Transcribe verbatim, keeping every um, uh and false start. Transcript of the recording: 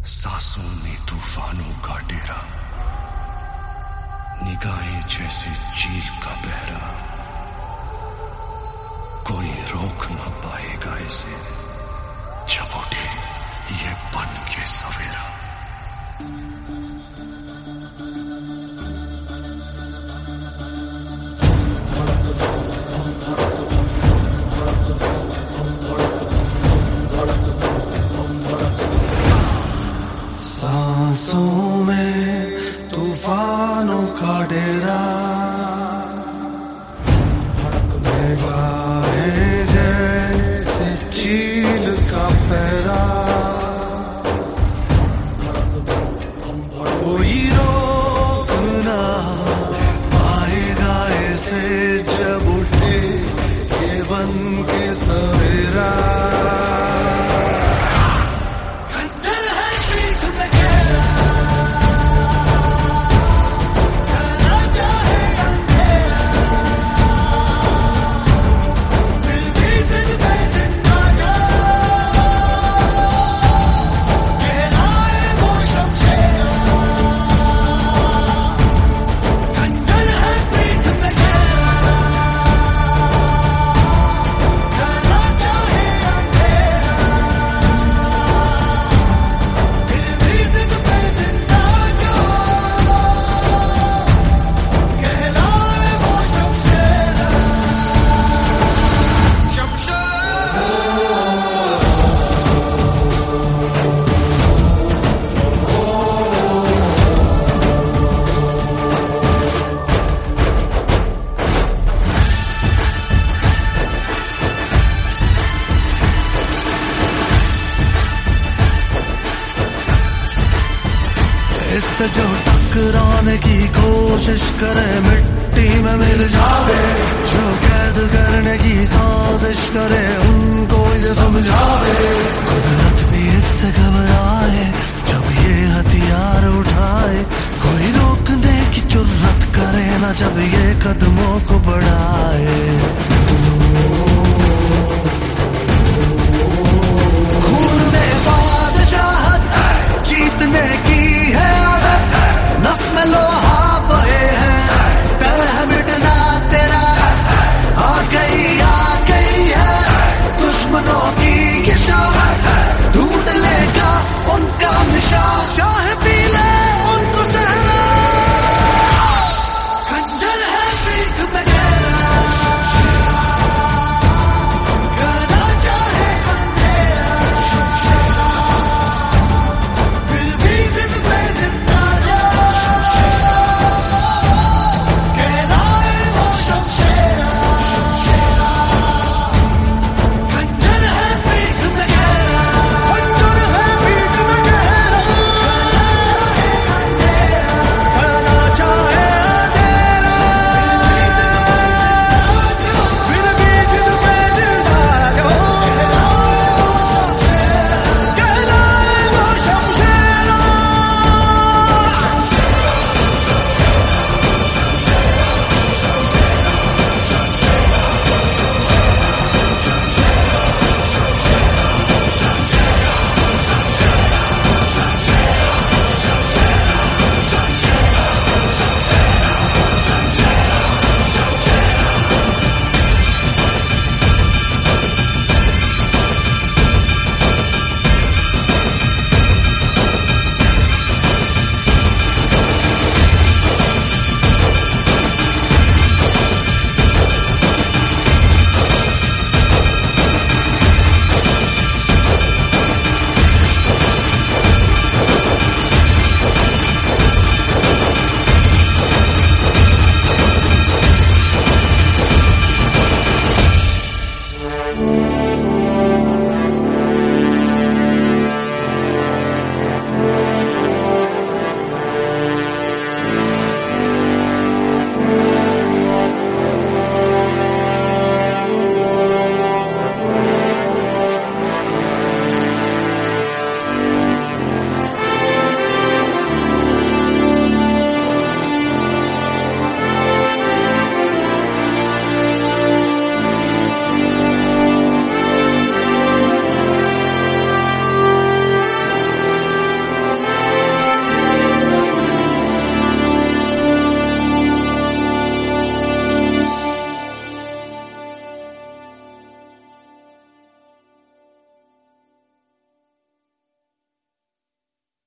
सांसों में तूफानों का डेरा, निगाहें जैसे चील का पहरा, कोई रोक ना पाएगा इसे जब उठे ये बन के सवेरा। सांसों में तूफानों का डेरा, निगाहें जैसे चील का पहरा, कोई रोक ना पाएगा इसे जब उठे ये बन के सवेरा। इससे जो टकराने की कोशिश करे मिट्टी में मिल जावे, जो कैद करने की साजिश करे उनको ये समझावे। कुदरत भी इससे घबराए जब ये हथियार उठाए, कोई रोकने की जुर्रत करे ना जब ये